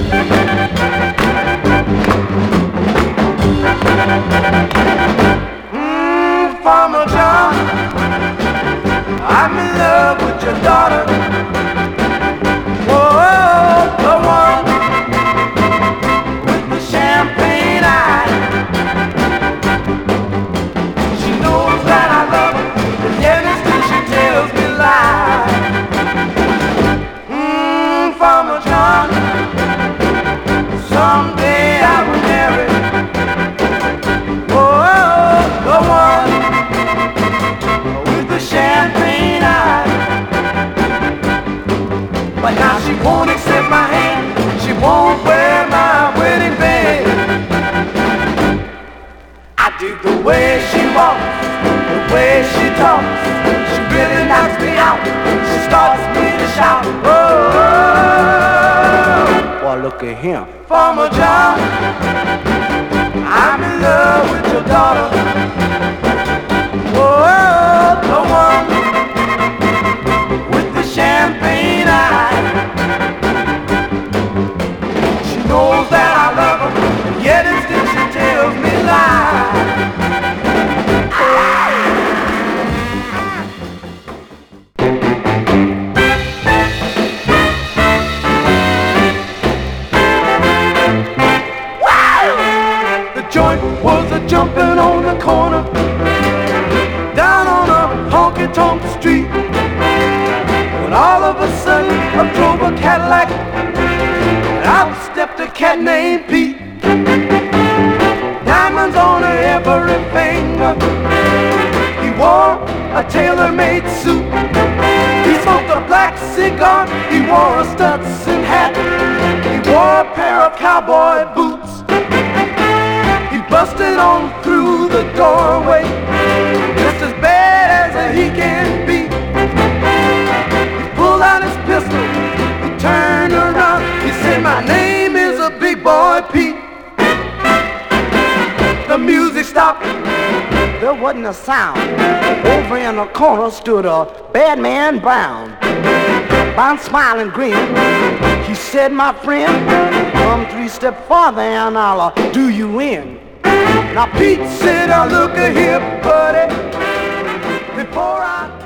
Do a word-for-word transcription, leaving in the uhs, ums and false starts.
Mm, Farmer John, I'm in love with your daughter. Whoa, the one with the champagne eyes. She knows that I love her, but yet and still she tells me lies. Mmm, Farmer John, someday I will marry. Whoa, the one with the champagne eyes. But now she won't accept my hand, she won't wear my wedding band. I dig the way she walks, the way she talks, she really knocks me out. She starts me to shout, oh, well, look at him, Farmer John, I'm in love with your daughter. Oh, the one with the champagne eyes. She knows that I love her, and yet and still she tells me lies. The joint was a jumping on the corner, down on a honky-tonk street, when all of a sudden up drove a Cadillac, and out stepped a cat named Pete. Diamonds on every finger, he wore a tailor-made suit. He smoked a black cigar, he wore a Stetson hat, he wore a pair of cowboy boots. He busted on through the doorway, just as bad as he can be. He pulled out his pistol, he turned around, he said, my name is a Big Boy Pete. The music stopped, there wasn't a sound. Over in the corner stood a bad man Brown. Brown smiling grin, he said, my friend, come three steps farther and I'll uh, do you in. Now Pete said, now look a here, buddy, before I